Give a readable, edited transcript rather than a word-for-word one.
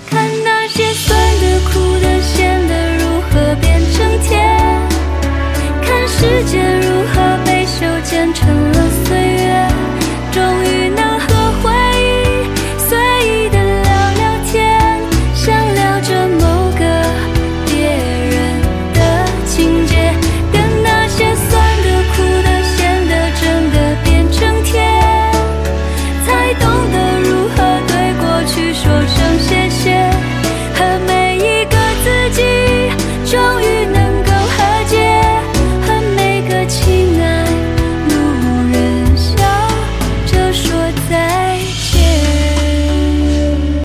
看那些酸的、苦的、咸的如何变成甜，看时间如何被修剪成了岁月，终于能和回忆随意的聊聊天，像聊着某个别人的情节，跟那些酸的、苦的、咸的真的变成甜，才懂得如何对过去说声谢谢，和每一个自己终于能